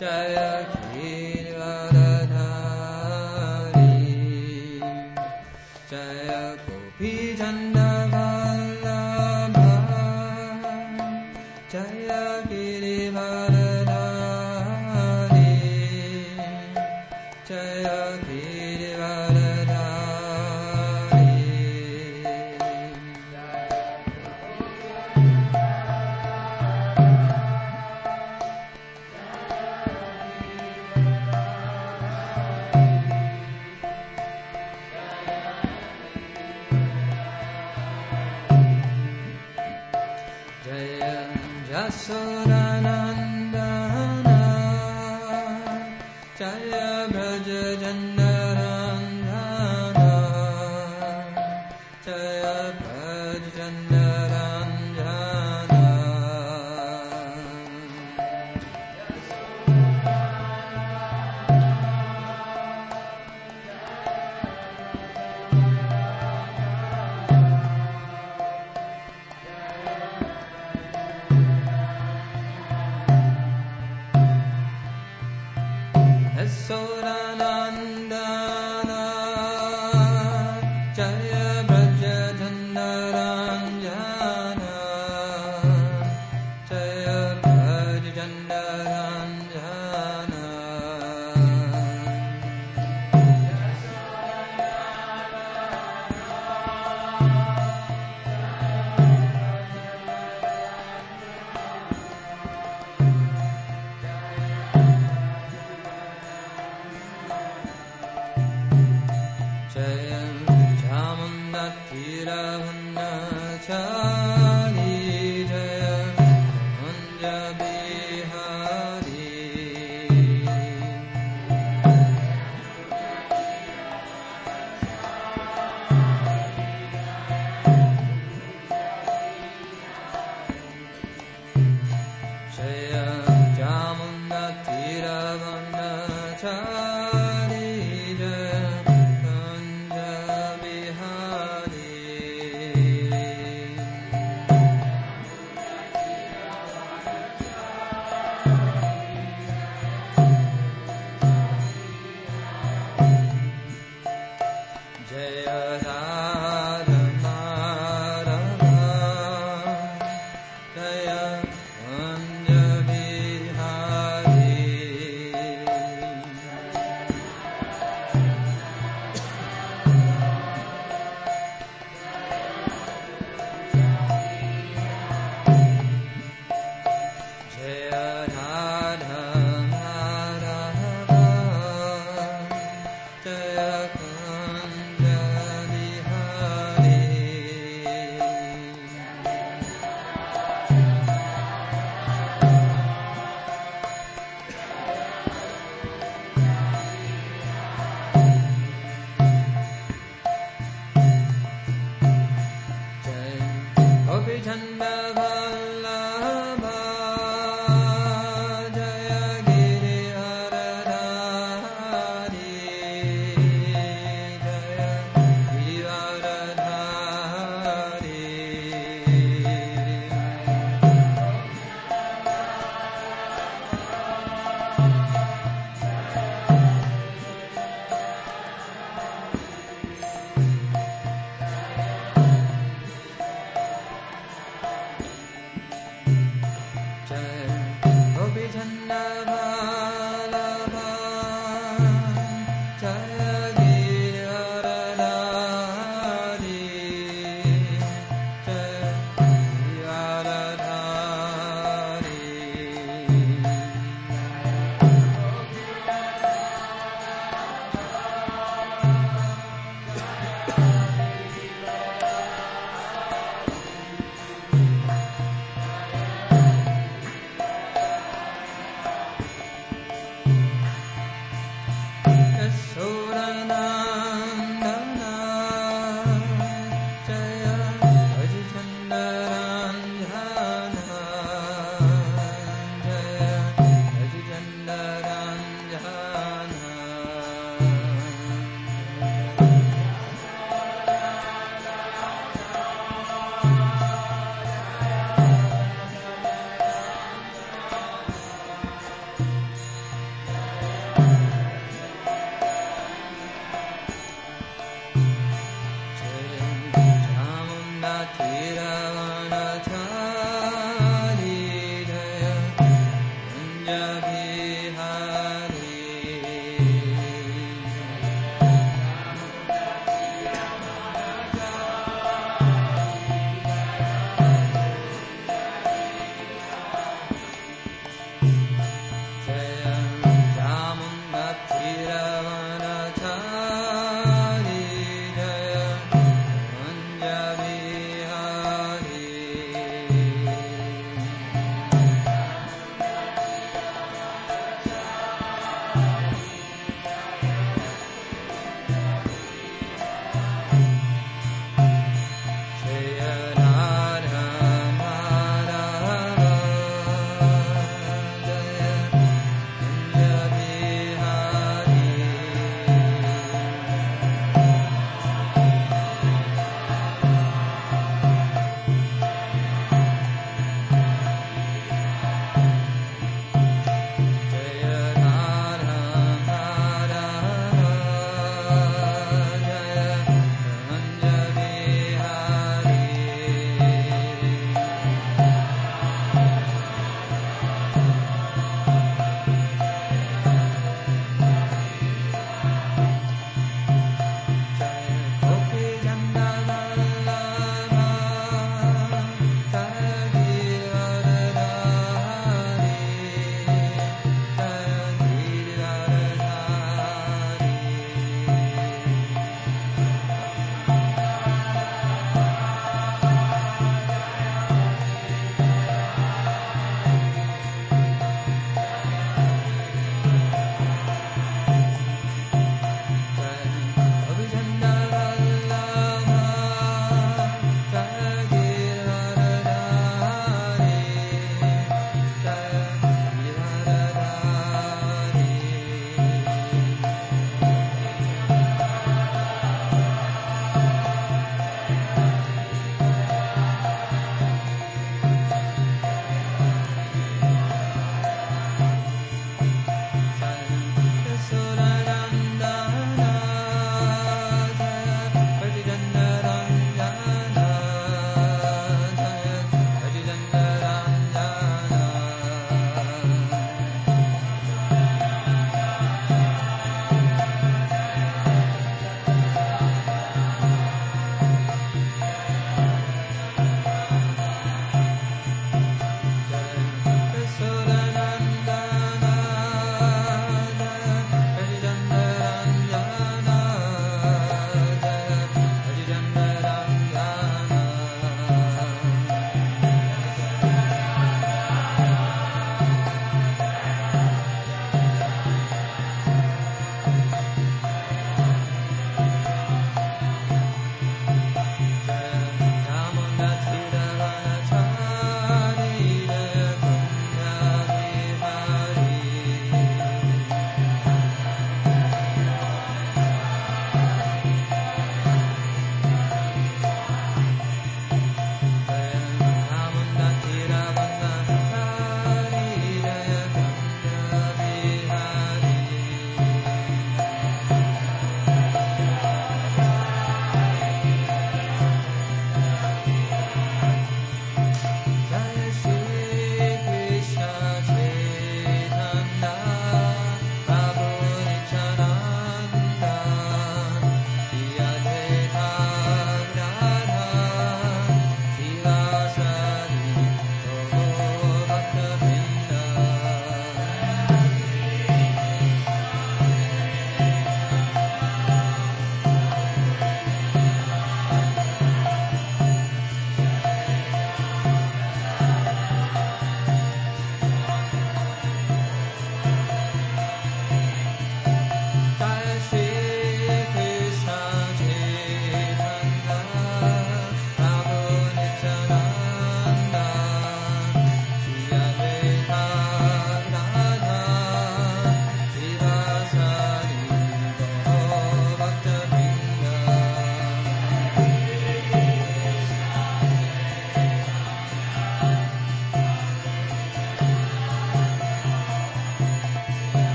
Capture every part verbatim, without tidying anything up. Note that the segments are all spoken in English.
Jaya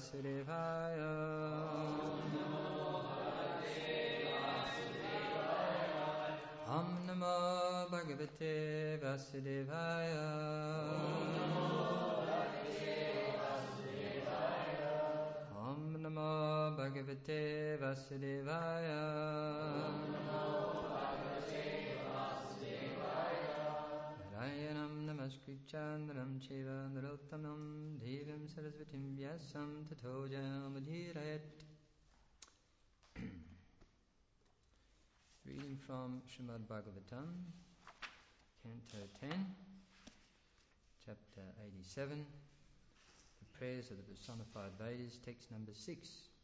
Vasudevaya. Om Namo Bhagavate Vasudevaya. Om Namo Bhagavate Vasudevaya. Narayanam Namaskritchandram Cheva Narottamam Devim Sarasvatim Vyasam Tato Jayamudirayat. Reading from Srimad Bhagavatam, Canto ten, Chapter eighty-seven, the Prayers of the Personified Vedas, text number six.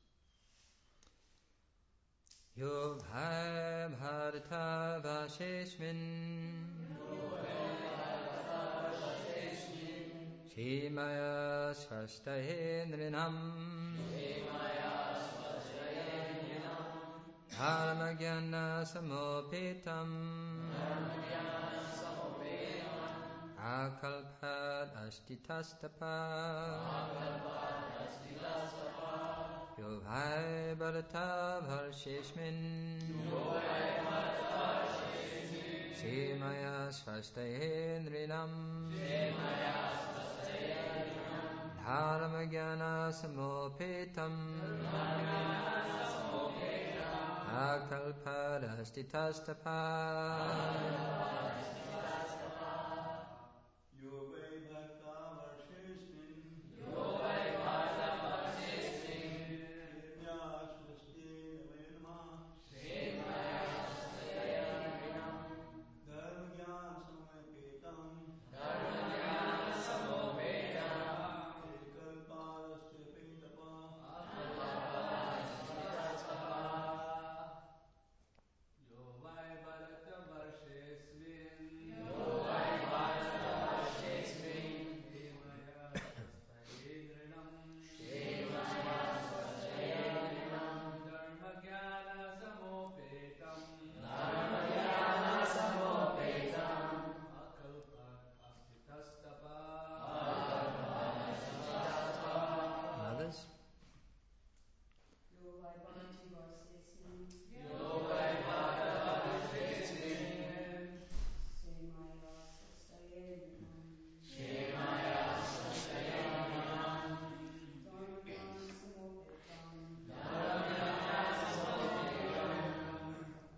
Yo bhai bharata vashesmin Shimaya svastahe nrinam Dharmagyana samopetam Akalpad astitastapa Yo bhai bharata bharshesmin Shimaya svastahe nrinam Dharmagyana samopetam Akalpadastitastapa Yo vai bhakta varshesmin Yo vai bhakta varshesmin Shemya swasthe namaha Dharmagyan samopetam Dharmagyan samopetam Ekalpadastitastapa Yo vai bharata varshesmin Yo vai bhakta varshesmin Shemaya svastahe nrinam Dharmagyana samopetam Dharmagyana samopetam Akalpastitastapa Others? Yo vai bhakti varshesmin Yo vai bhakta varshesmin Shemaya swasthe namaha Shemaya swasthe namaha Dharmagyan samopetam Dharmagyan samopetam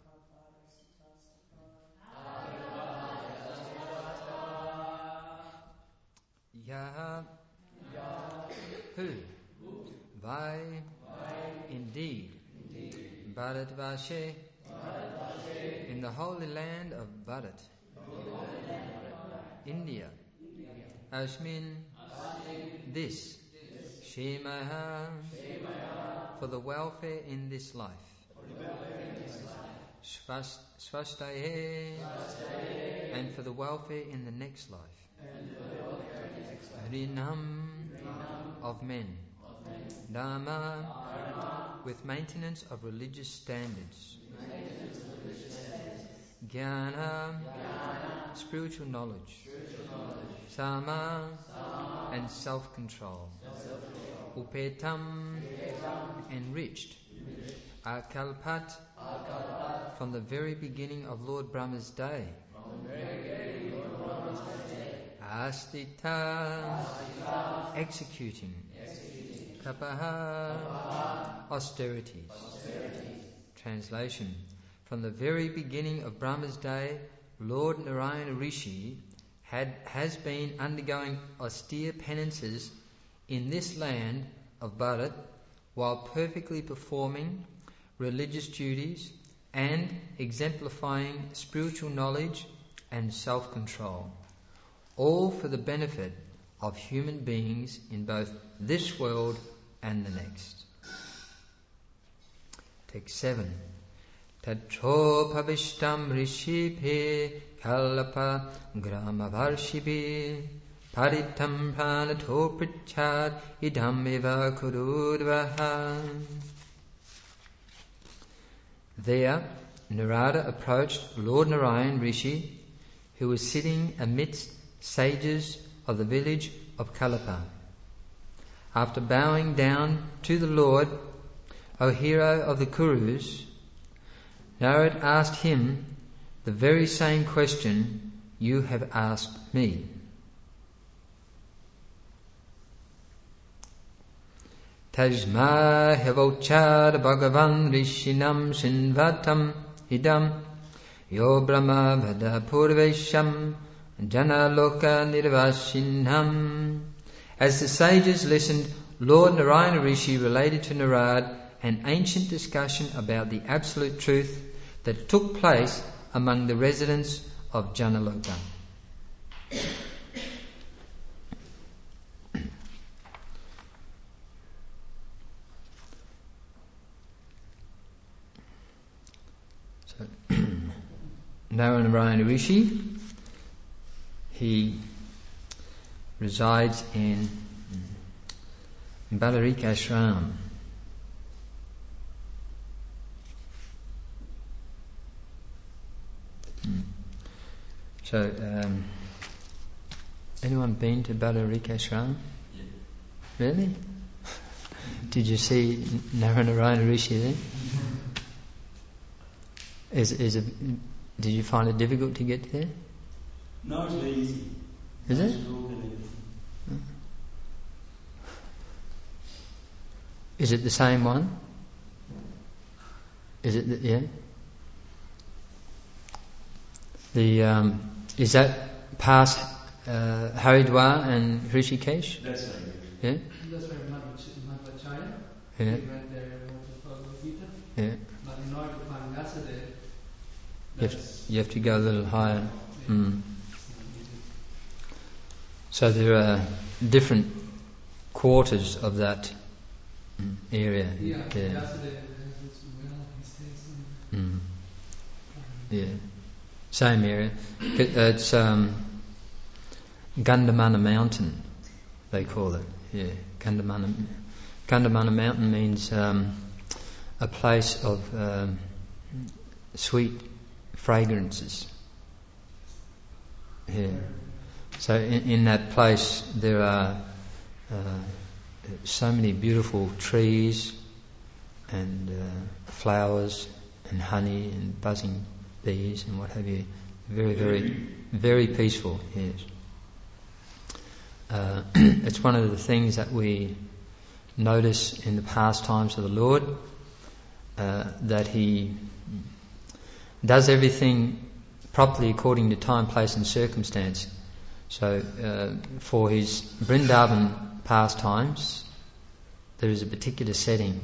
Akalpadastitastapa Yaha. Who? Vai. Indeed. Bharatvashe. In the holy land of Bharat. India. Ashmin. This. Shemaha. For the welfare in this life. Svas- Svastaye. And for the welfare in the next life. Rinam. Of men. Dharma. With maintenance of religious standards. Jnana. Spiritual knowledge. Sama. And self-control. Upetam. Enriched. Akalpat. From the very beginning of Lord Brahma's day. Astita. Executing. Kapaha. Austerities. Translation. From the very beginning of Brahma's day, Lord Narayana Rishi had, has been undergoing austere penances in this land of Bharat while perfectly performing religious duties and exemplifying spiritual knowledge and self-control, all for the benefit of human beings in both this world and the next. Text seven. Tacho pavishtam rishibhe kalapa gramavarshibhe paritam pranato prichat idam eva kurudvaha. There, Narada approached Lord Narayan Rishi, who was sitting amidst sages of the village of Kalapa. after bowing down to the Lord, O hero of the Kurus, Narad asked him the very same question you have asked me. Tajma hevochad bhagavan rishinam shinvatam idam yo brahma vada purvesham jana loka nirvashinam. As the sages listened, Lord Narayana Rishi related to Narad an ancient discussion about the absolute truth that took place among the residents of Janaloka. So, Narayana Rishi, he resides in Balarika Ashram. So, um, anyone been to Balarika Ashram? Yeah. Really? Did you see Narayana Rishi there? Is is it? Did you find it difficult to get there? No, it's very easy. Is Nice it? road and everything. Is it the same one? Is it? The, yeah. The um, is that past uh, Haridwar and Rishikesh? That's right. Yeah. That's where Madhvacharya. Yeah. He went there to Bhagavad Gita. Yeah. But in order to find Vasudev, You have, that's you have to go a little higher. yeah, Mm. it's not easy. So there are different quarters of that mm, area. Yeah, there. Vasudev has this well, he stays in. Mm. um, Yeah, same area. It, it's um, Gandamana Mountain, they call it. Yeah, Gandamana. Gandamana Mountain means um, a place of um, sweet fragrances. Yeah. So in, in that place there are uh, so many beautiful trees and uh, flowers and honey and buzzing bees and what have you. Very, very, very peaceful, yes. Uh, it's one of the things that we notice in the pastimes of the Lord, uh, that He does everything properly according to time, place and circumstance. So uh, for His Vrindavan pastimes, there is a particular setting.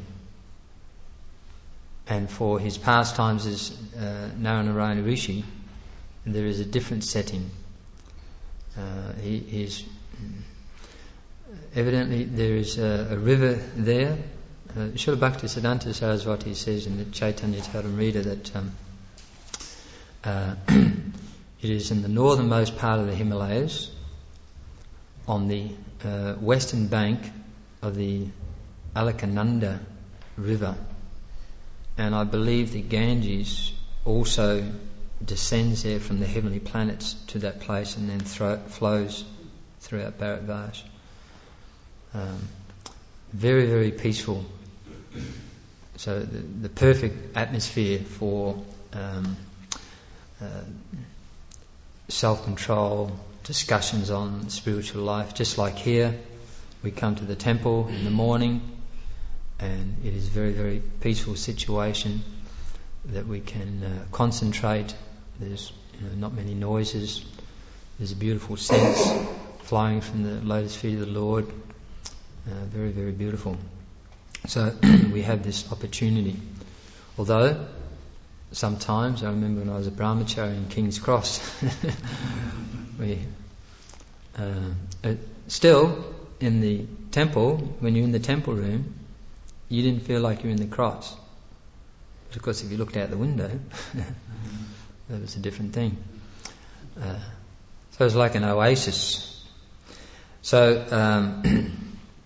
And for His pastimes as uh, Narayana Rishi, there is a different setting. Uh, he is evidently there is a, a river there. Uh, Srila Bhaktisiddhanta Saraswati says in the Chaitanya Charitamrita that um, uh, it is in the northernmost part of the Himalayas, on the uh, western bank of the Alakananda River. And I believe the Ganges also descends there from the heavenly planets to that place and then thro- flows throughout Bharatvarsh. Um, very, very peaceful. So the, the perfect atmosphere for um, uh, self-control, discussions on spiritual life. Just like here, we come to the temple in the morning, and it is a very, very peaceful situation that we can uh, concentrate. There's you know, not many noises. There's a beautiful sense flowing from the lotus feet of the Lord. Uh, very, very beautiful. So we have this opportunity. Although sometimes, I remember when I was a brahmachari in King's Cross, we uh, uh, still in the temple, when you're in the temple room, you didn't feel like you're in the cross. But of course, if you looked out the window, that was a different thing. Uh, so it's like an oasis. So um,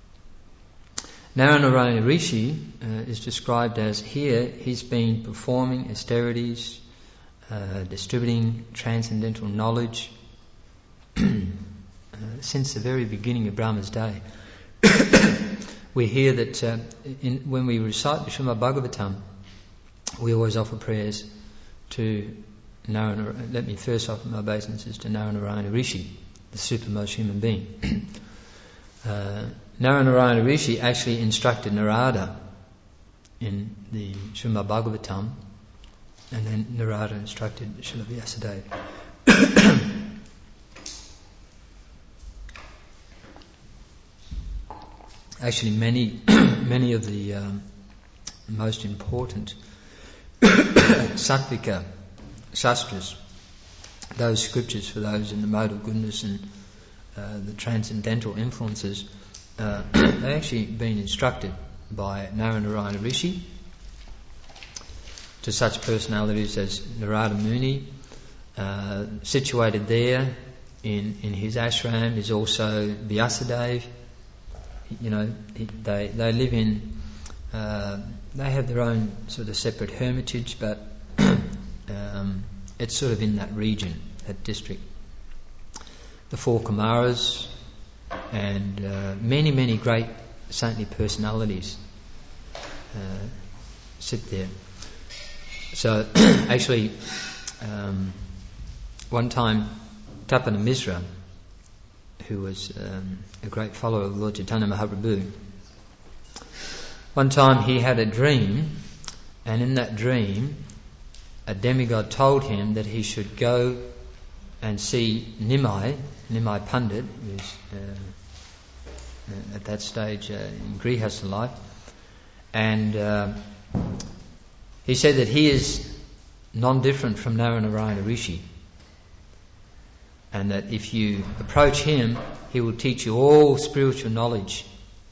Narayana Rishi uh, is described as here he's been performing austerities, uh, distributing transcendental knowledge uh, since the very beginning of Brahma's day. we hear that uh, in, when we recite the Srimad Bhagavatam, we always offer prayers to Narayana. Let me first offer my obeisances to Narayana Rishi, the supermost human being. uh, Narayana Rishi actually instructed Narada in the Srimad Bhagavatam, and then Narada instructed Srila Vyasadeva. Actually, many many of the um, most important Sattvika Shastras, those scriptures for those in the mode of goodness and uh, the transcendental influences, uh, they've actually been instructed by Narayana Rishi to such personalities as Narada Muni. Uh, situated there in, in his ashram is also Vyasadeva. You know, they they live in, uh, they have their own sort of separate hermitage, but um, it's sort of in that region, that district. The four Kumaras and uh, many, many great saintly personalities uh, sit there. So, actually, um, one time, Tapana Misra, who was um, a great follower of Lord Chaitanya Mahaprabhu, one time he had a dream, and in that dream, a demigod told him that he should go and see Nimai, Nimai Pandit, who was uh, at that stage uh, in Grihastha life, and uh, he said that he is non-different from Narayana Rishi, and that if you approach him, he will teach you all spiritual knowledge.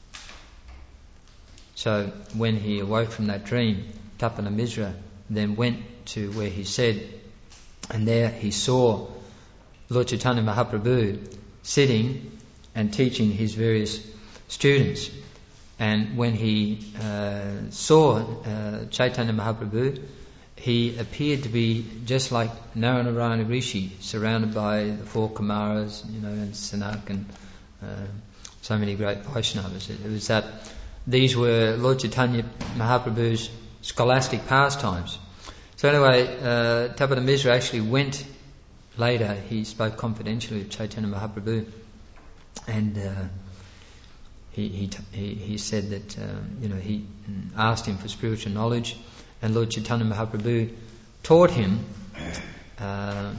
So when he awoke from that dream, Tapana Misra then went to where he said, and there he saw Lord Chaitanya Mahaprabhu sitting and teaching his various students. And when he uh, saw uh, Chaitanya Mahaprabhu, he appeared to be just like Narayana Rishi, surrounded by the four Kumaras, you know, and Sanak and uh, so many great Vaishnavas. It, it was that these were Lord Chaitanya Mahaprabhu's scholastic pastimes. So anyway, uh, Tapana Misra actually went later. He spoke confidentially with Chaitanya Mahaprabhu, and uh, he, he he he said that um, you know he asked him for spiritual knowledge. And Lord Chaitanya Mahaprabhu taught him uh,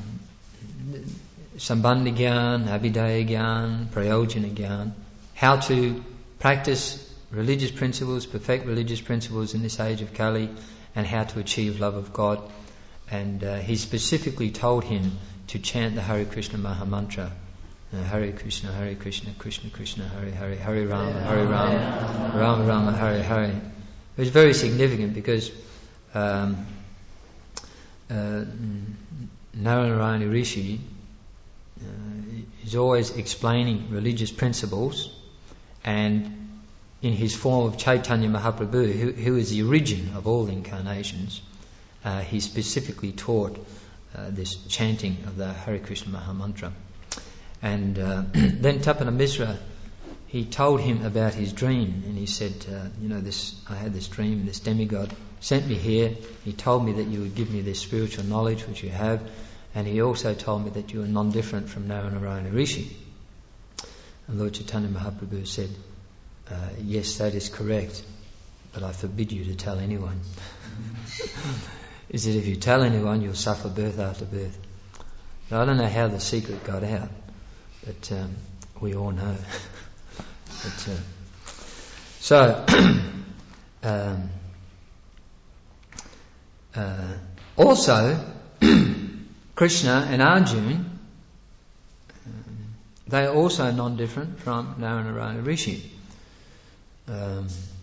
Sambandha Gyan, Abhidaya Gyan, Prayojana Gyan, how to practice religious principles, perfect religious principles in this age of Kali, and how to achieve love of God. And uh, he specifically told him to chant the Hare Krishna Maha Mantra. Uh, Hare Krishna, Hare Krishna, Krishna Krishna, Hare Hare, Hare Rama, Hare Rama, Rama Rama, Hare Hare. It was very significant because Um, uh, Narayana Rishi uh, is always explaining religious principles, and in his form of Chaitanya Mahaprabhu, who, who is the origin of all incarnations, uh, he specifically taught uh, this chanting of the Hare Krishna Maha Mantra. And uh, then Tapana Misra, he told him about his dream, and he said, uh, you know, this I had this dream, this demigod sent me here. He told me that you would give me this spiritual knowledge which you have, and he also told me that you are non-different from Narayana Rishi. And Lord Chaitanya Mahaprabhu said, uh, yes, that is correct, but I forbid you to tell anyone. He said, if you tell anyone, you'll suffer birth after birth. Now, I don't know how the secret got out, but um, we all know. But, uh, so, um, uh, also, Krishna and Arjuna, um, they are also non-different from Narayana Rishi. Um,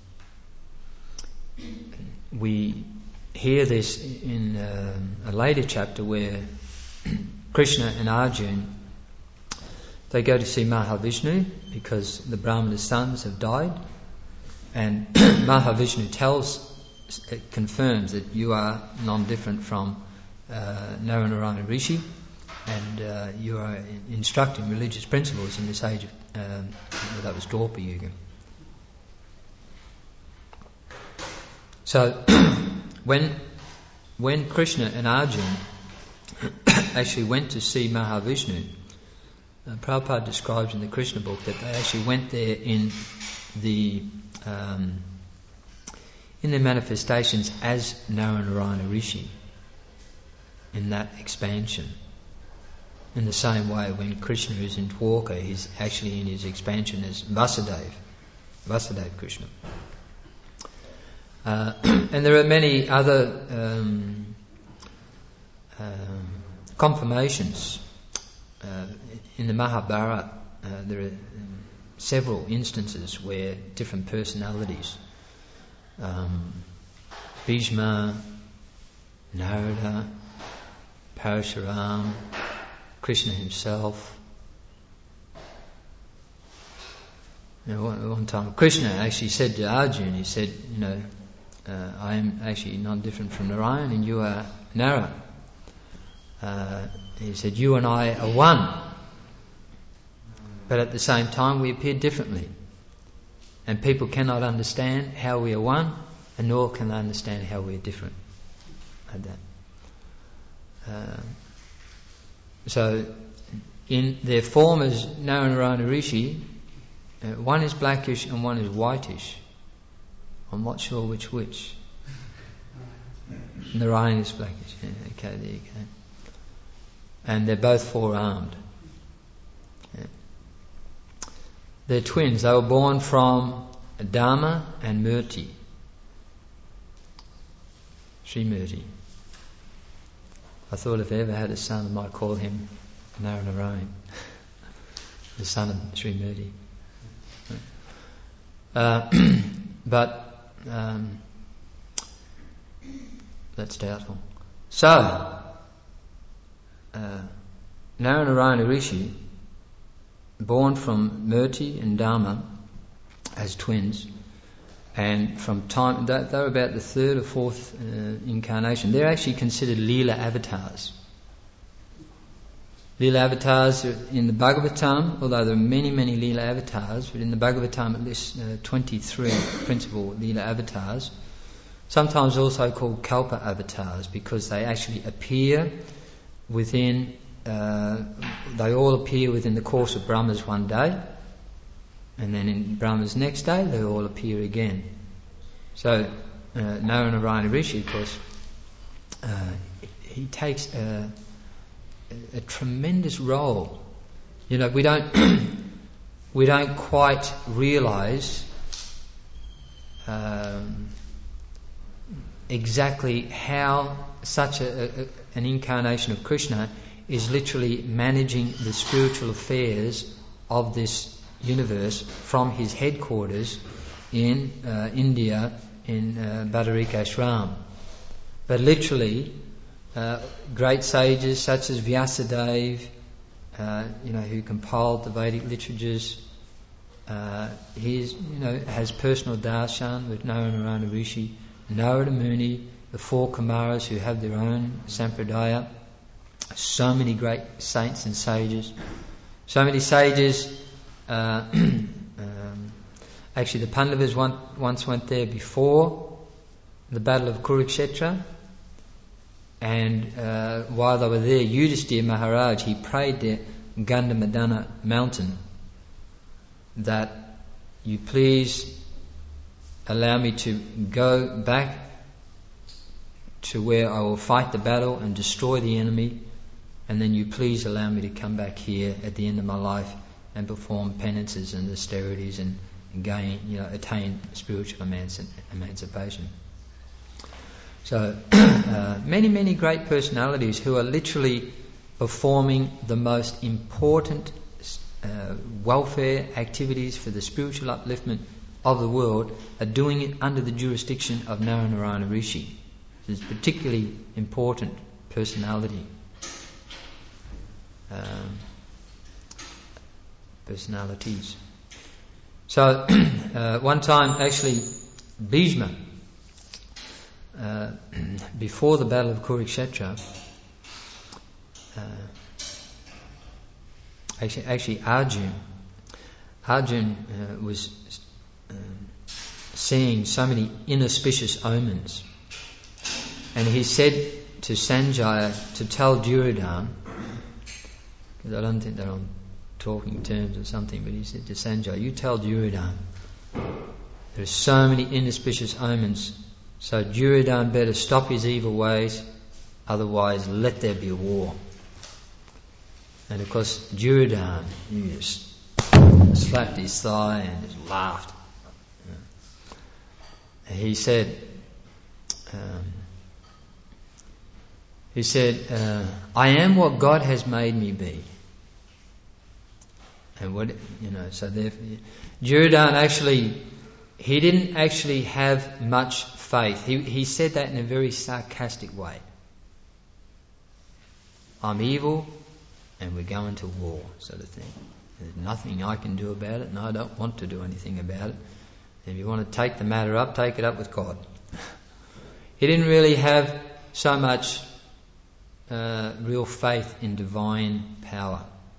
we hear this in um, a later chapter where Krishna and Arjuna, they go to see Mahavishnu because the Brahmana's sons have died, and Mahavishnu tells, it confirms that you are non-different from uh, Narayana Rishi, and uh, you are instructing religious principles in this age of, um, that was Dwapara Yuga. So when when Krishna and Arjuna actually went to see Mahavishnu, uh, Prabhupada describes in the Krishna book that they actually went there in the um, in their manifestations as Naranarayana Rishi, in that expansion. In the same way, when Krishna is in Dwarka, he's actually in his expansion as Vasudeva, Vasudeva Krishna. Uh, and there are many other um, um, confirmations. Uh, in the Mahabharata, uh, there are um, several instances where different personalities, um, Bhishma, Narada, Parashuram, Krishna himself. You know, one, one time Krishna actually said to Arjuna, he said, you know, uh, I am actually not different from Narayan and you are Nara. Uh, he said, you and I are one. But at the same time we appear differently. And people cannot understand how we are one, and nor can they understand how we are different. Like that. Uh, so, in their form as Naranarayana Rishi, uh, one is blackish and one is whitish. I'm not sure which which. Narayan is blackish. Yeah, okay, there you go. And they're both four-armed. Yeah. They're twins. They were born from Dharma and Murti. Srimurti. I thought if I ever had a son, I might call him Naranarayan, the son of Srimurti. Uh, but um, that's doubtful. So, uh, Naranarayana Rishi, born from Murti and Dharma as twins, and from time, they were about the third or fourth uh, incarnation. They're actually considered Leela avatars. Leela avatars in the Bhagavatam, although there are many, many Leela avatars, but in the Bhagavatam at least uh, twenty-three principal Leela avatars, sometimes also called Kalpa avatars, because they actually appear within, uh, they all appear within the course of Brahma's one day, and then in Brahma's next day they all appear again. So uh, Naranarayana Rishi, of course, uh, he takes a, a, a tremendous role. You know, we don't we don't quite realise um, exactly how such a, a, an incarnation of Krishna is literally managing the spiritual affairs of this universe from his headquarters in uh, India in uh, Badarika Ashram. But literally, uh, great sages such as Vyasadeva, uh, you know, who compiled the Vedic literatures, uh, he is, you know, has personal darshan with Naranarayana Rishi, Narada Muni, the four Kumaras who have their own sampradaya, so many great saints and sages, so many sages. Uh, um, actually, the Pandavas one, once went there before the Battle of Kurukshetra, and uh, while they were there, Yudhisthira Maharaj, he prayed there, Gandhamadana mountain, that you please allow me to go back to where I will fight the battle and destroy the enemy, and then you please allow me to come back here at the end of my life and perform penances and austerities and gain, you know, attain spiritual emanci- emancipation. So, uh, many, many great personalities who are literally performing the most important uh, welfare activities for the spiritual upliftment of the world are doing it under the jurisdiction of Naranarayana Rishi. It's a particularly important personality. Um, personalities. So, uh, one time, actually, Bhishma, uh, before the Battle of Kurukshetra, uh, actually, actually Arjuna, Arjuna uh, was uh, seeing so many inauspicious omens. And he said to Sanjaya to tell Duryodhana, because I don't think they're on talking terms or something, but he said to Sanjaya, you tell Duryodhana, there are so many inauspicious omens, so Duryodhana better stop his evil ways, otherwise let there be a war. And of course Duryodhana, he just slapped his thigh and just laughed. And he said, um, he said, uh, I am what God has made me be. And what, you know, so therefore, Duryodhana actually, he didn't actually have much faith. He, he said that in a very sarcastic way. I'm evil and we're going to war, sort of thing. There's nothing I can do about it, and I don't want to do anything about it. If you want to take the matter up, take it up with God. He didn't really have so much uh, real faith in divine power.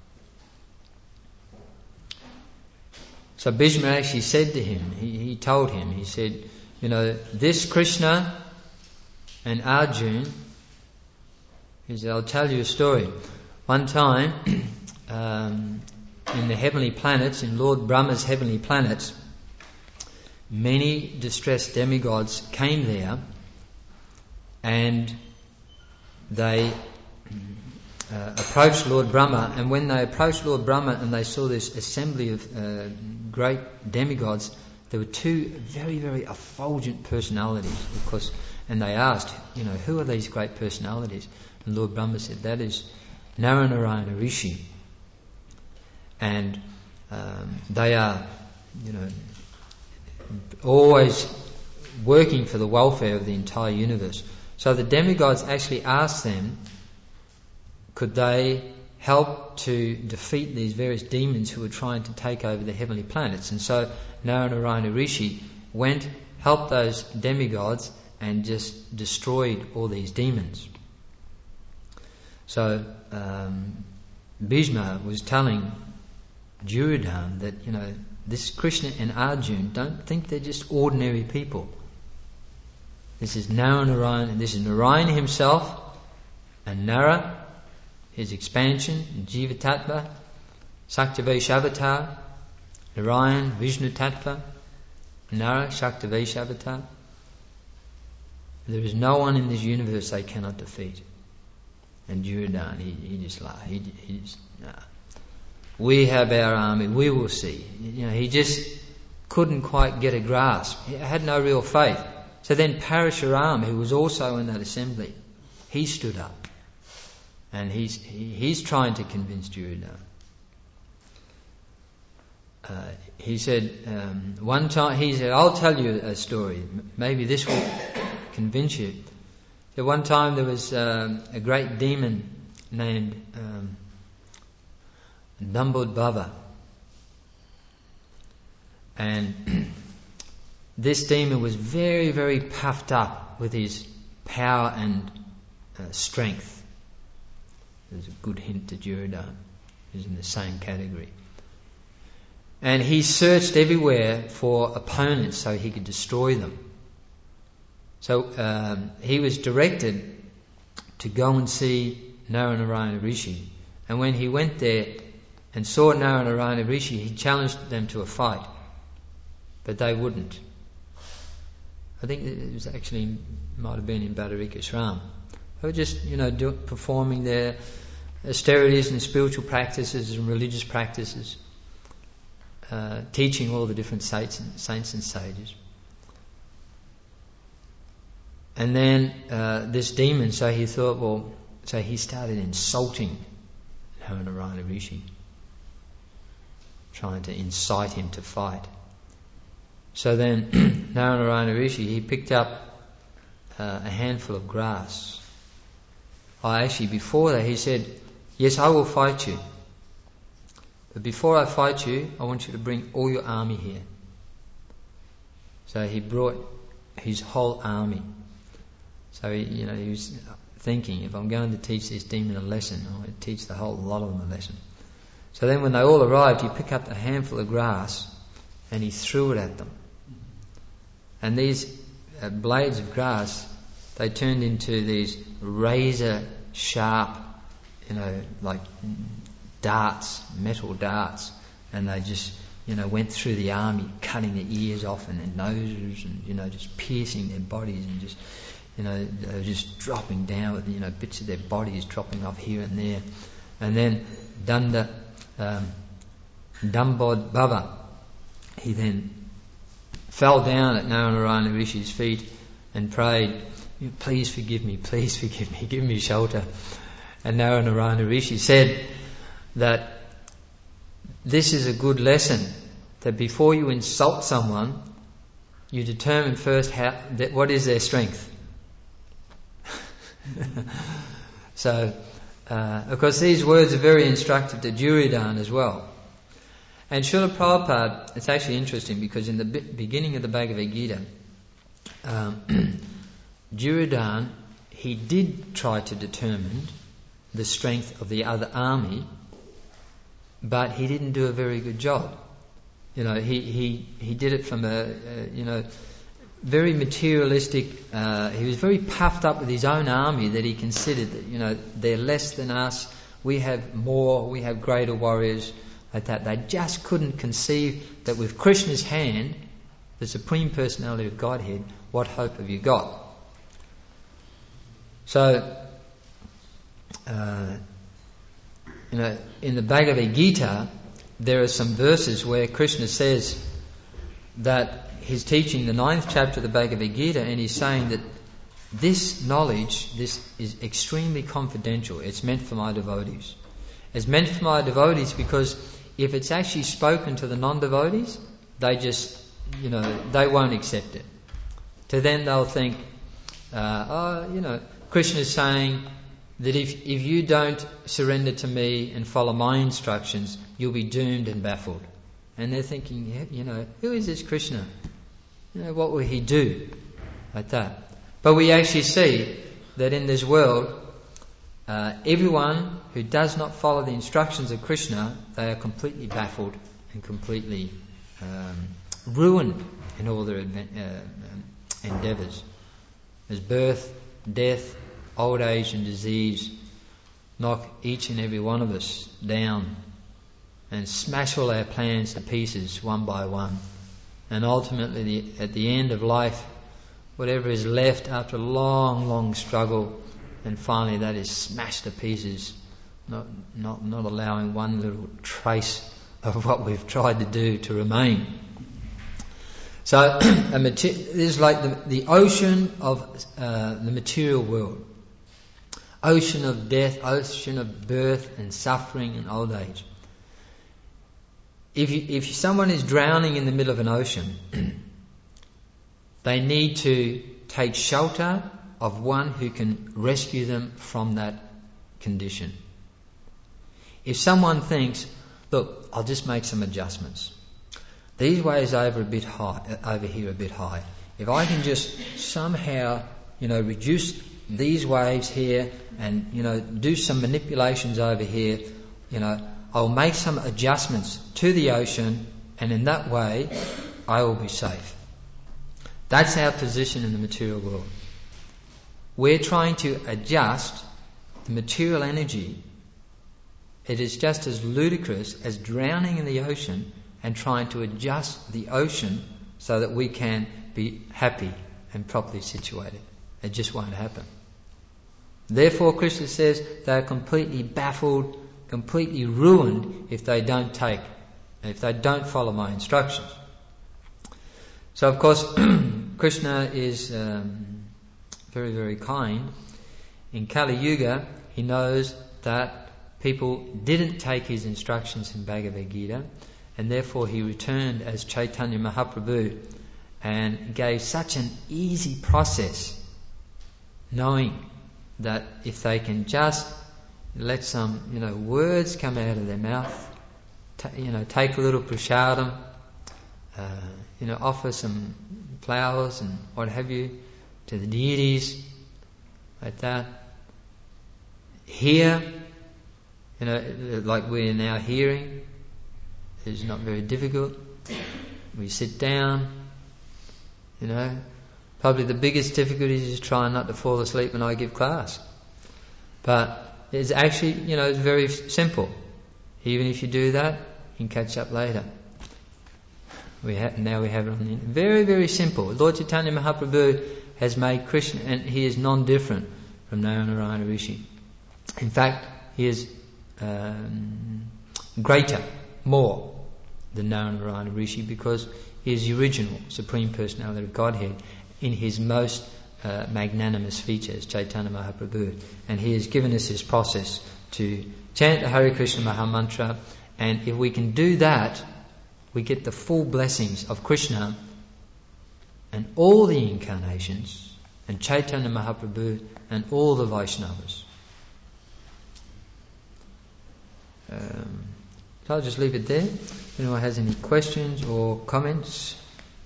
So Bhishma actually said to him, he, he told him, he said, you know, this Krishna and Arjuna, he said, I'll tell you a story. One time, um, in the heavenly planets, in Lord Brahma's heavenly planets, many distressed demigods came there, and they uh, approached Lord Brahma. And when they approached Lord Brahma and they saw this assembly of uh, great demigods, there were two very, very effulgent personalities, of course. And they asked, you know, who are these great personalities? And Lord Brahma said, that is Naranarayana Rishi. And um, they are, you know, always working for the welfare of the entire universe. So the demigods actually asked them, could they help to defeat these various demons who were trying to take over the heavenly planets. And so Naranarayana Rishi went, helped those demigods, and just destroyed all these demons. So um, Bhishma was telling Duryodhana that, you know, this Krishna and Arjuna, don't think they're just ordinary people. This is Naranarayana, this is Narayan himself, and Nara, his expansion, Jiva Tattva, Shaktavesh Narayan, Vishnu Tattva, Nara, Shaktavesh Avatar. There is no one in this universe they cannot defeat. And Duryodhana, he, he just laughed. He, he just, nah. We have our army, we will see. You know, he just couldn't quite get a grasp. He had no real faith. So then Parashuram, who was also in that assembly, he stood up. And he's he, he's trying to convince Duryodhana. Uh, he said, um, one time, he said, I'll tell you a story. Maybe this will convince you. So one time there was um, a great demon named um, Dambodbhava. And this demon was very, very puffed up with his power and uh, strength. There's a good hint to Duryodhana, who's in the same category. And he searched everywhere for opponents so he could destroy them. So um, he was directed to go and see Naranarayana Rishi. And when he went there and saw Naranarayana Rishi, he challenged them to a fight. But they wouldn't. I think it was actually, might have been in Badarikashram. They were just, you know, do, performing their austerities and spiritual practices and religious practices, uh, teaching all the different saints and, saints and sages. And then uh, this demon, so he thought, well, so he started insulting Naranarayana Rishi, trying to incite him to fight. So then Naranarayana Rishi, he picked up uh, a handful of grass. Oh, actually, before that, he said, yes, I will fight you. But before I fight you, I want you to bring all your army here. So he brought his whole army. So he, you know, he was thinking, if I'm going to teach this demon a lesson, I'm going to teach the whole lot of them a lesson. So then when they all arrived, he picked up a handful of grass and he threw it at them. And these uh, blades of grass, they turned into these razor sharp, you know, like darts, metal darts, and they just, you know, went through the army, cutting their ears off and their noses, and, you know, just piercing their bodies, and just, you know, they were just dropping down with, you know, bits of their bodies dropping off here and there. And then Danda, um, Dambod Baba, he then fell down at Narayana Rishi's feet and prayed, please forgive me, please forgive me, give me shelter. And Narayana Rishi said that this is a good lesson, that before you insult someone, you determine first how, that what is their strength. So, uh, of course, these words are very instructive to Duryodhana as well. And Srila Prabhupada, it's actually interesting because in the be- beginning of the Bhagavad Gita, um, Duryodhana, he did try to determine the strength of the other army, but he didn't do a very good job. You know, he he, he did it from a, a you know very materialistic. Uh, he was very puffed up with his own army that he considered that, you know, they're less than us. We have more. We have greater warriors. Like that, they just couldn't conceive that with Krishna's hand, the Supreme Personality of Godhead, what hope have you got? So, uh, you know, in the Bhagavad Gita, there are some verses where Krishna says that he's teaching the ninth chapter of the Bhagavad Gita, and he's saying that this knowledge, this is extremely confidential. It's meant for my devotees. It's meant for my devotees because if it's actually spoken to the non-devotees, they just, you know, they won't accept it. To them they'll think, uh, oh, you know, Krishna is saying that if if you don't surrender to me and follow my instructions, you'll be doomed and baffled. And they're thinking, yeah, you know, who is this Krishna? You know, what will he do? Like that. But we actually see that in this world, Uh, everyone who does not follow the instructions of Krishna, they are completely baffled and completely um, ruined in all their adve- uh, endeavours. As birth, death, old age and disease knock each and every one of us down and smash all our plans to pieces one by one. And ultimately, the, at the end of life, whatever is left after a long, long struggle, and finally that is smashed to pieces, not, not, not allowing one little trace of what we've tried to do to remain. So a mater- this is like the, the ocean of uh, the material world. Ocean of death, ocean of birth and suffering and old age. If you, if someone is drowning in the middle of an ocean, they need to take shelter of one who can rescue them from that condition. If someone thinks, look, I'll just make some adjustments. These waves over a bit high, over here a bit high. If I can just somehow, you know, reduce these waves here and, you know, do some manipulations over here, you know, I'll make some adjustments to the ocean, and in that way I will be safe. That's our position in the material world. We're trying to adjust the material energy. It is just as ludicrous as drowning in the ocean and trying to adjust the ocean so that we can be happy and properly situated. It just won't happen. Therefore, Krishna says they are completely baffled, completely ruined if they don't take, if they don't follow my instructions. So, of course, Krishna is Um, very, very kind. In Kali Yuga, he knows that people didn't take his instructions in Bhagavad Gita, and therefore he returned as Chaitanya Mahaprabhu and gave such an easy process, knowing that if they can just let some, you know, words come out of their mouth, t- you know, take a little prasadam, uh, you know, offer some flowers and what have you to the deities, like that. Here, you know, like we are now hearing, is not very difficult. We sit down, You know, probably the biggest difficulty is trying not to fall asleep when I give class. But it's actually, you know, it's very simple. Even if you do that, you can catch up later. We ha- now we have it on the internet. Very, very simple. Lord Chaitanya Mahaprabhu has made Krishna, and he is non-different from Narayana Rishi. In fact, he is um, greater, more than Narayana Rishi, because he is the original Supreme Personality of Godhead in his most uh, magnanimous features, Chaitanya Mahaprabhu. And he has given us his process to chant the Hare Krishna Mahamantra, and if we can do that, we get the full blessings of Krishna and all the incarnations, and Chaitanya Mahaprabhu and all the Vaishnavas. Um, so I'll just leave it there. If anyone has any questions or comments.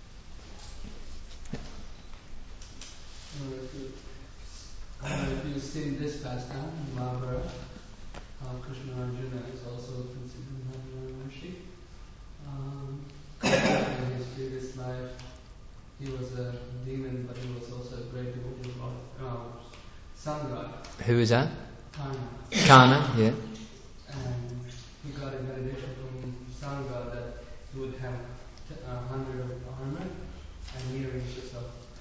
Or if you, uh, if you've seen this pastime in Mahabharata, how Krishna Arjuna is also considered Narayana Rishi. Um, in his previous life, he was a demon, but he was also a great devotee of uh, sun god, Who is that? Karna. Karna, yeah. And he got a benediction from sun god that he would have a hundred of armor and earrings. So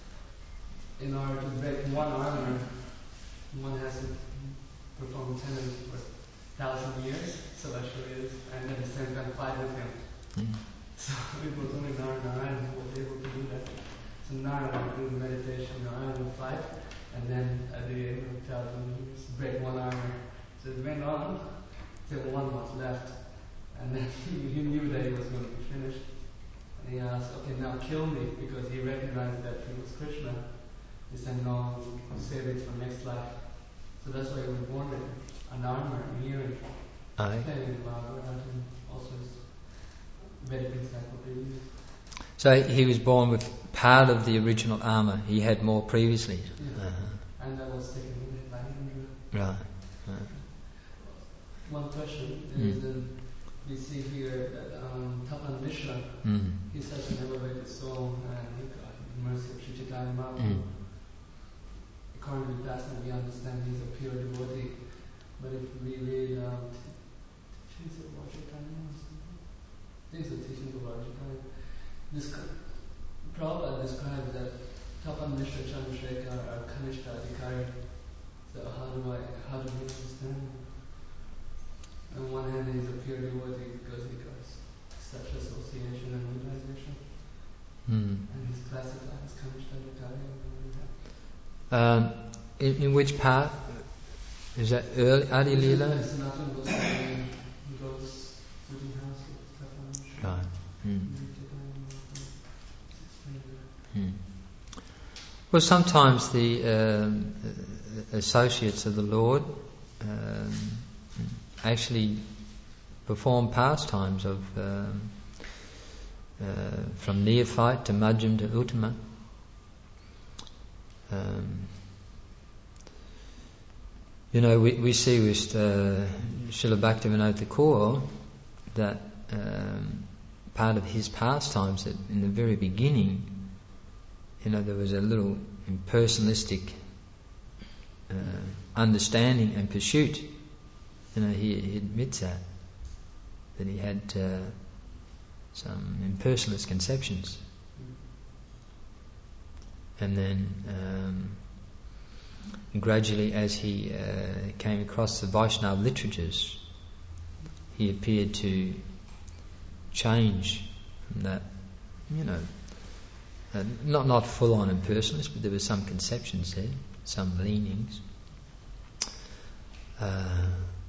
in order to break one armor, one has to perform penance for a thousand years, so that surely is, and at the same time fight with him. Mm. So it was only Narayana who was able to do that. So Narayana would do the meditation, Narayana would fight, and then at the end of the thousand years, break one armor. So it went on till one was left, and then he, he knew that he was going to be finished. And he asked, okay, now kill me, because he recognized that he was Krishna. He said, no, save it for next life. So that's why he was born with an armor, an earring. Aye. And also his Vedic encyclopedia. So he was born with part of the original armour. He had more previously. Yeah. Uh-huh. And that was taken away by Indra. Right. right. One question Mm. is that we see here that um, Tapan Mishra, Mm. he's such an elevated soul, and he got the mercy of Sri Chaitanya Mahaprabhu. Mm. According to the Testament, we understand he's a pure devotee. But if we read um, Teachings of Lord Chaitanya, these are teachings of Lord Chaitanya. This Prabhupada describes that Tapan Mishra Chandrasekhar are Kanishta Adhikari. So how do I, how do we understand? On one hand, he's a pure devotee because he got such association and realization, Mm. and he's classified as Kanishta Adhikari. Um, in, in which part? Is that early Adi Leela? Sanatana Goswami goes to the house of Tapan Mishra. Right. Mm. Mm. Mm. Well, sometimes the um, associates of the Lord um, actually perform pastimes of um, uh, from neophyte to Madhyam to Uttama. Um, you know, we, we see with uh, Srila Bhaktivinoda Thakur that um, part of his pastimes that in the very beginning, you know, there was a little impersonalistic uh, understanding and pursuit. You know, he, he admits that, that he had uh, some impersonalist conceptions. And then um, gradually, as he uh, came across the Vaishnava literatures, he appeared to change from that, you know, uh, not not full on impersonalist, but there were some conceptions there, some leanings. Uh,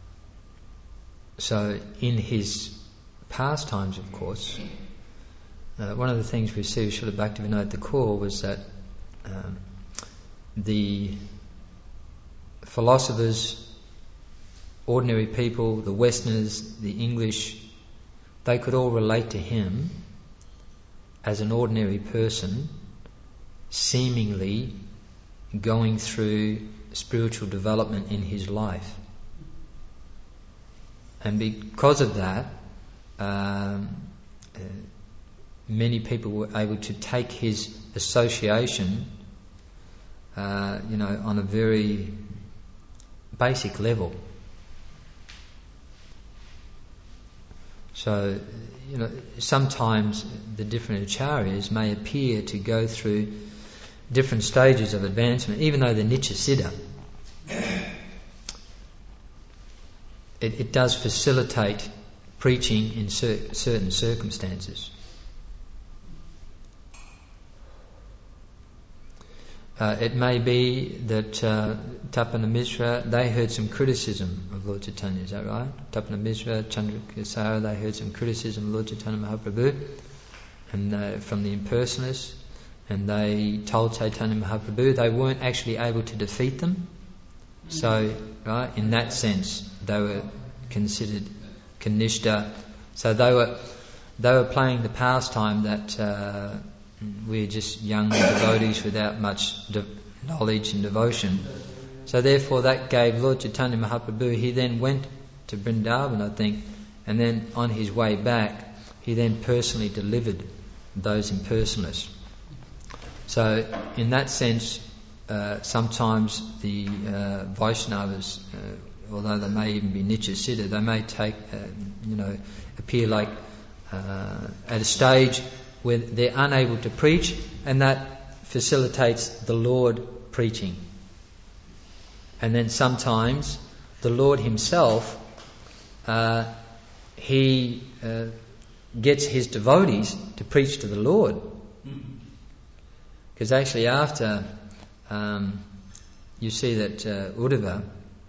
so in his pastimes, of course, uh, one of the things we see with Srila Bhaktivinoda Thakur was that Um, the philosophers, ordinary people, the Westerners, the English, they could all relate to him as an ordinary person, seemingly going through spiritual development in his life. And because of that, um, uh, many people were able to take his association, uh, you know, on a very basic level. So, you know, sometimes the different acharyas may appear to go through different stages of advancement, even though they're Nityasiddha. It, it does facilitate preaching in cer- certain circumstances. Uh, it may be that uh, Tapana Mishra, they heard some criticism of Lord Chaitanya, is that right? Tapana Mishra, Chandrakesara, they heard some criticism of Lord Chaitanya Mahaprabhu and uh, from the impersonalists, and they told Chaitanya Mahaprabhu they weren't actually able to defeat them. So, right, in that sense, they were considered Kanishta. So they were they were playing the pastime that uh, we're just young devotees without much de- knowledge and devotion. So therefore that gave Lord Chaitanya Mahaprabhu, he then went to Vrindavan, I think, and then on his way back, he then personally delivered those impersonalists. So in that sense, uh, sometimes the uh, Vaishnavas, uh, although they may even be Nityasiddha, they may take, uh, you know, appear like uh, at a stage where they're unable to preach, and that facilitates the Lord preaching. And then sometimes the Lord himself, uh, he uh, gets his devotees to preach to the Lord. Because actually after um, you see that uh, Uddhava,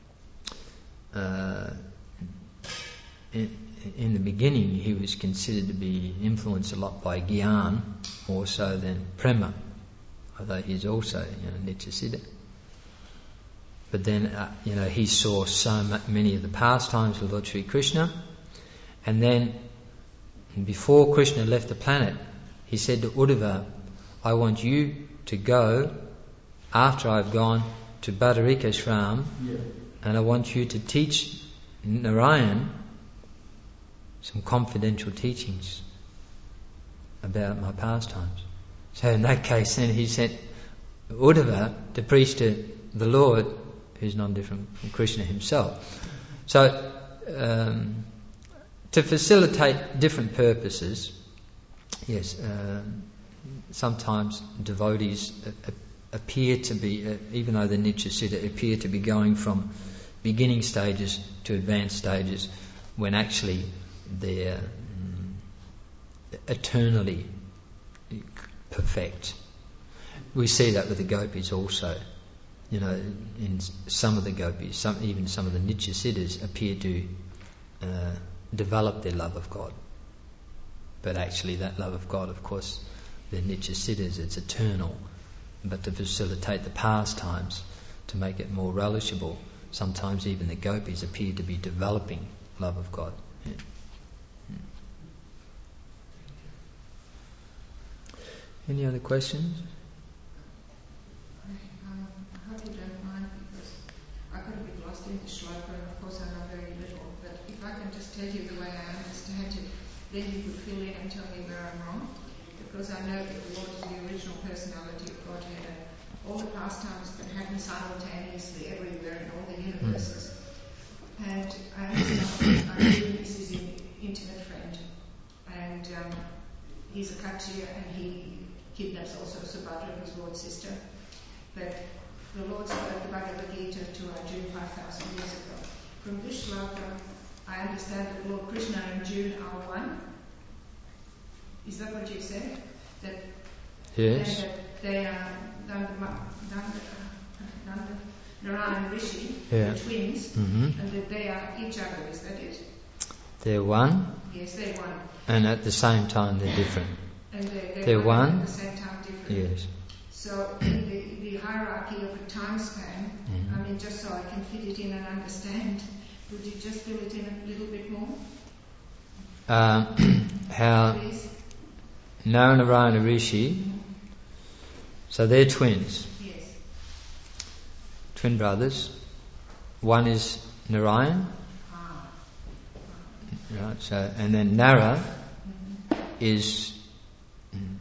uh, in, in the beginning he was considered to be influenced a lot by Gyan, more so than Prema, although he's also, you know, Nityasiddha. But then, uh, you know, he saw so many of the pastimes of Lord Sri Krishna, and then before Krishna left the planet, he said to Uddhava, I want you to go after I've gone to Badarikashram, yeah. and I want you to teach Narayan some confidential teachings about my pastimes. So in that case, then he sent Uddhava to preach to the Lord, who's non-different from Krishna himself. So um, to facilitate different purposes, yes, um, sometimes devotees appear to be, uh, even though they're Nityasiddha, appear to be going from beginning stages to advanced stages, when actually they're um, eternally perfect. We see that with the gopis also. You know, in some of the gopis, some, even some of the Nityasiddhas appear to uh, develop their love of God. But actually that love of God, of course, they're Nityasiddhas, it's eternal. But to facilitate the pastimes, to make it more relishable, sometimes even the gopis appear to be developing love of God. Yeah. Any other questions? Um, I hope you don't mind, because I got a bit lost in the shloka, and of course I know very little, but if I can just tell you the way I understand it, then you could fill in and tell me where I'm wrong, because I know that the Lord is the original personality of Godhead, and all the pastimes can happen simultaneously everywhere in all the universes. Mm. And I understand that Arjuna is his intimate friend, and um, he's a Kshatriya, and he kidnaps also Subhadra, his Lord's sister. But the Lord spoke the Bhagavad Gita to Arjuna five thousand years ago. From this shloka, I understand that Lord Krishna and Arjuna are one. Is that what you said? That, yes. That they are Narayan and Rishi, yeah. the twins, mm-hmm. and that they are each other. Is that it? They're one. Yes, they're one. And at the same time they're different. And they're, they're, they're one, one. At the same time different. Yes. So in the, the hierarchy of a time span, mm-hmm. I mean, just so I can fit it in and understand, would you just fill it in a little bit more? Um, how Please? Narayana Rishi, so they're twins. Yes. Twin brothers. One is Narayan. Ah. Right, so, and then Nara mm-hmm. is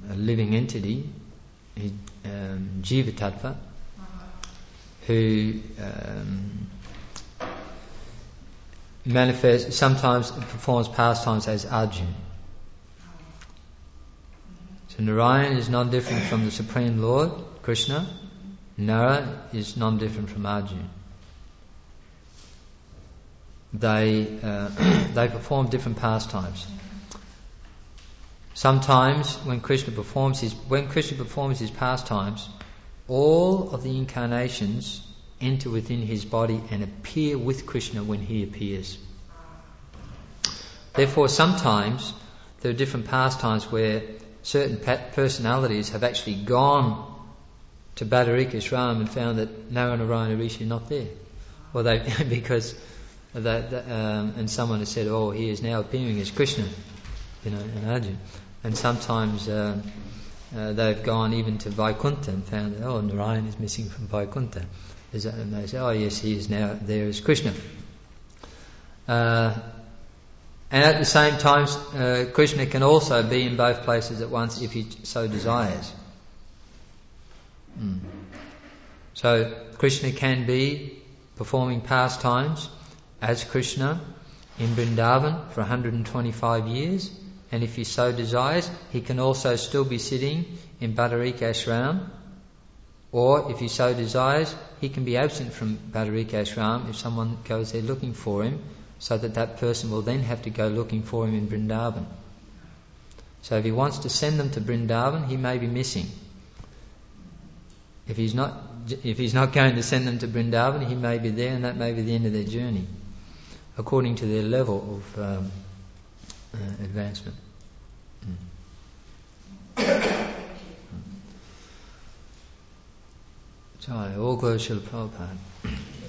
a living entity, he, um, Jiva Tattva, who um, manifests, sometimes performs pastimes as Arjuna. So Narayan is non-different from the Supreme Lord, Krishna. Nara is non-different from Arjuna. They uh, they perform different pastimes. Sometimes when Krishna performs his when Krishna performs his pastimes, all of the incarnations enter within his body and appear with Krishna when he appears. Therefore, sometimes there are different pastimes where certain personalities have actually gone to Badarikashram and found that Narayana Rishi is not there. Well, they because that, that um, and someone has said, "Oh, he is now appearing as Krishna," you know, and Arjuna. And sometimes uh, uh, they've gone even to Vaikuntha and found that, oh, Narayan is missing from Vaikuntha. And they say, oh yes, he is now there as Krishna. Uh, and at the same time, uh, Krishna can also be in both places at once if he so desires. Mm. So Krishna can be performing pastimes as Krishna in Vrindavan for one hundred twenty-five years, and if he so desires, he can also still be sitting in Badarika or if he so desires, he can be absent from Badarika if someone goes there looking for him, so that that person will then have to go looking for him in Vrindavan. So if he wants to send them to Vrindavan, he may be missing. If he's not, if he's not going to send them to Vrindavan, he may be there, and that may be the end of their journey, according to their level of um, uh, advancement. Mm. Sorry, all glory to Srila Prabhupada.